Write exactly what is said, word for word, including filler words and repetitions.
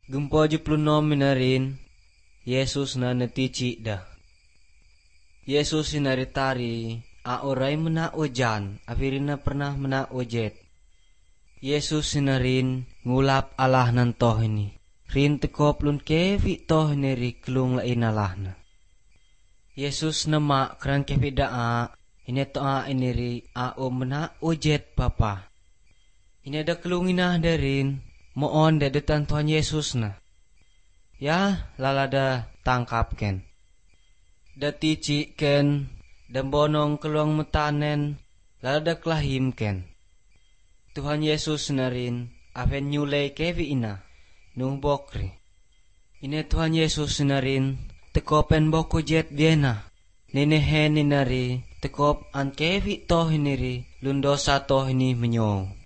Gempo jepluno minarin, Yesus na natici dah. Yesus sinaritari, a oray mena ojan, apirin na pernah mena ojet. Yesus sinarin, ngulap Allah nan toh ini. Rin tekop lun kevi toh ini ri kelung lain Allah na. Yesus nama keran kevi daa, ini toa ini ri a o mena ojet papa. Ini ada kelung inah darin, moon dedetan Tuhan Yesus na. Ya, lalada tangkap ken. Datici ken, dan bonong keluang metanen, lalada kelahim ken. Tuhan Yesus narin, aven nyulay kevi ina, nung bokri. Ine Tuhan Yesus narin, tekopen boko jet biena. Nenehe ninari, tekop an kevi toh iniri, lundosa toh ini menyo.